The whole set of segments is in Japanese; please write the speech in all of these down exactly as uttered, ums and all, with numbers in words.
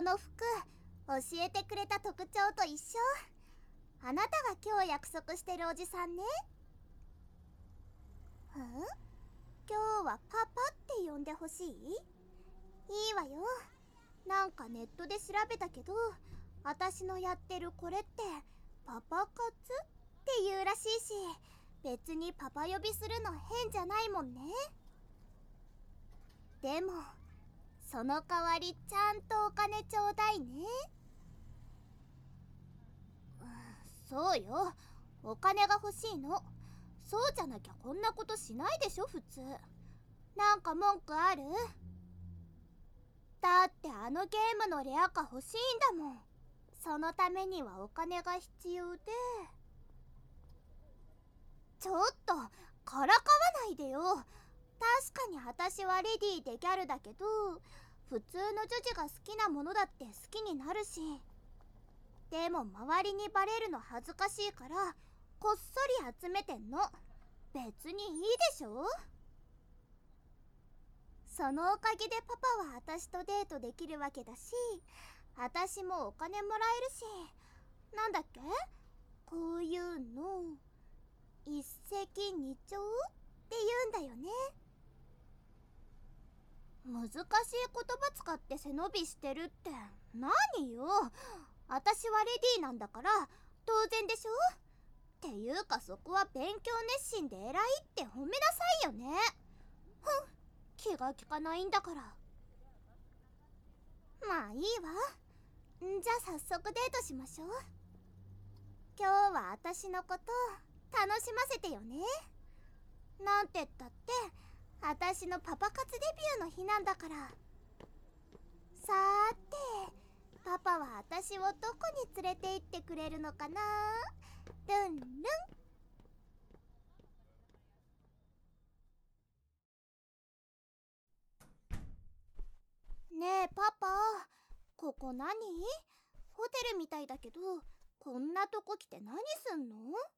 その服、教えてくれた特徴と一緒。あなたが今日約束してるおじさんね。ん？今日はパパって呼んでほしい？いいわよ。なんかネットで調べたけど、私のやってるこれってパパ活っていうらしいし、別にパパ呼びするの変じゃないもんね。でもその代わりちゃんとお金ちょうだいね。そうよ、お金が欲しいの。そうじゃなきゃこんなことしないでしょ普通。なんか文句ある？だってあのゲームのレアカ欲しいんだもん。そのためにはお金が必要で。ちょっとからかわないでよ。確かに私はレディーでギャルだけど、普通の女児が好きなものだって好きになるし。でも周りにバレるの恥ずかしいからこっそり集めてんの。別にいいでしょ。そのおかげでパパは私とデートできるわけだし、私もお金もらえるし、なんだっけ、こういうの一石二鳥って言うんだよね。難しい言葉使って背伸びしてるって何よ。私はレディーなんだから当然でしょ。っていうかそこは勉強熱心で偉いって褒めなさいよね。ふん、気が利かないんだから。まあいいわ。んじゃあ早速デートしましょう。今日は私のこと楽しませてよね。なんてったって私のパパ活デビューの日なんだから。さーて、パパは私をどこに連れて行ってくれるのかな。ルンルン。ねえパパ、ここ何？ホテルみたいだけど、こんなとこ来て何すんの？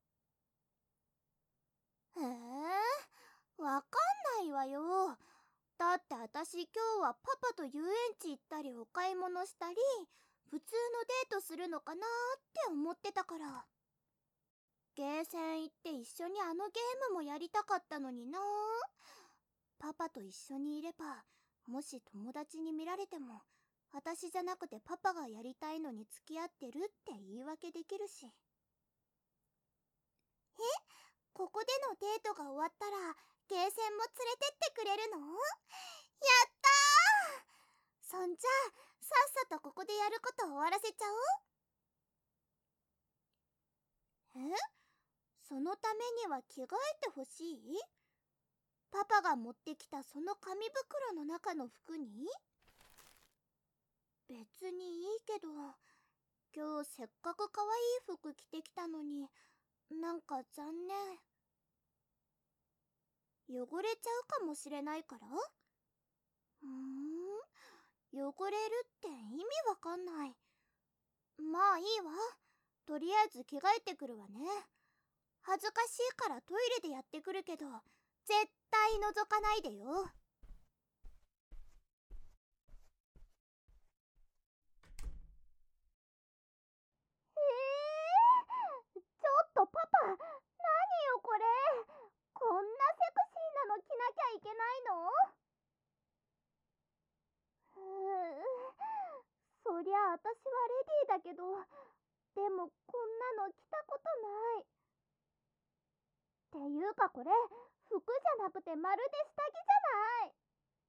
へえ、わかんないわよ。だって私今日はパパと遊園地行ったりお買い物したり普通のデートするのかなって思ってたから。ゲーセン行って一緒にあのゲームもやりたかったのにな。パパと一緒にいればもし友達に見られても私じゃなくてパパがやりたいのに付き合ってるって言い訳できるし。え、ここでのデートが終わったらゲーセンも連れてってくれるの？やったー。そんじゃあさっさとここでやること終わらせちゃおう。え？そのためには着替えてほしい？パパが持ってきたその紙袋の中の服に？別にいいけど、今日せっかく可愛い服着てきたのに、なんか残念。汚れちゃうかもしれないから？うーん、汚れるって意味わかんない。まあいいわ。とりあえず着替えてくるわね。恥ずかしいからトイレでやってくるけど、絶対覗かないでよ。えー、ちょっとパパ、何よこれ。こんなセクシーなの着なきゃいけないの？うーそりゃ私はレディーだけど、でもこんなの着たことない。っていうかこれ、服じゃなくてまるで下着じゃない。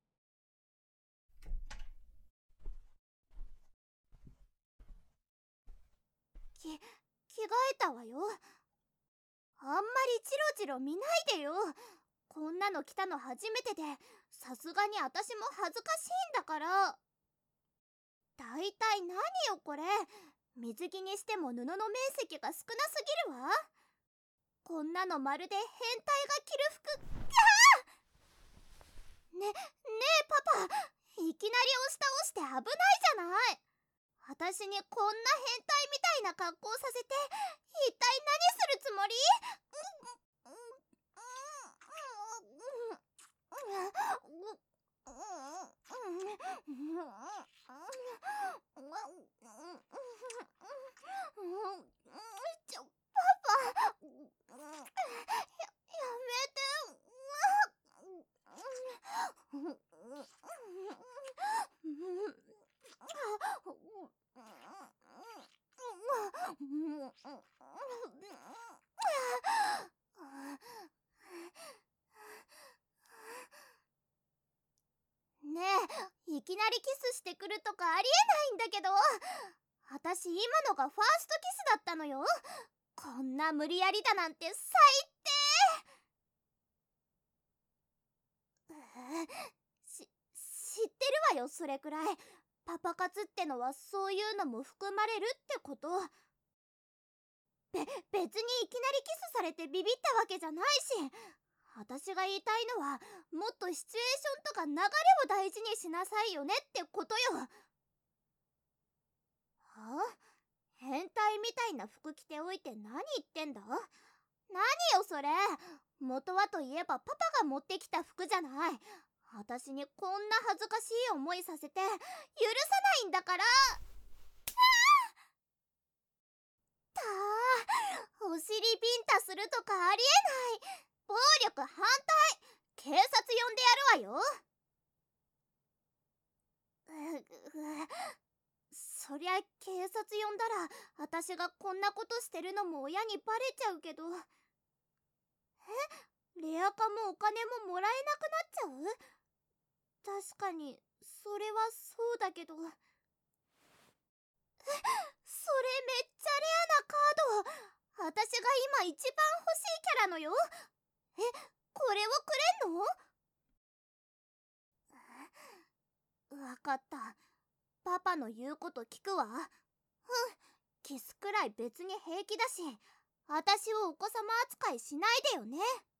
き、着替えたわよ。あんまりチロチロ見ないでよ。こんなの着たの初めてで、さすがに私も恥ずかしいんだから。だいたい何よこれ。水着にしても布の面積が少なすぎるわ。こんなのまるで変態が着る服。ね、ねえパパ、いきなり押し倒して危ないじゃない。私にこんな変態みたいな格好させて一体何するつもり？ ねえ、いきなりキスしてくるとかありえないんだけど。私今のがファーストキスだったのよ。こんな無理やりだなんて最低。し、知ってるわよ、それくらい。パパ活ってのはそういうのも含まれるってこと。べ、別にいきなりキスされてビビったわけじゃないし、私が言いたいのは、もっとシチュエーションとか流れを大事にしなさいよねってことよ。はあ？変態みたいな服着ておいて何言ってんだ？何よそれ。元はといえばパパが持ってきた服じゃない。私にこんな恥ずかしい思いさせて許さないんだから。たあ、お尻ビンタするとかありえない。暴力反対。警察呼んでやるわよ。ううそりゃ警察呼んだら私がこんなことしてるのも親にバレちゃうけど。え、レア化もお金ももらえなくなっちゃう？確かにそれはそうだけど。え、それめっちゃレアなカード。私が今一番欲しいキャラのよ。え、これをくれんの？わかった。パパの言うこと聞くわ。うん、キスくらい別に平気だし、私をお子様扱いしないでよね。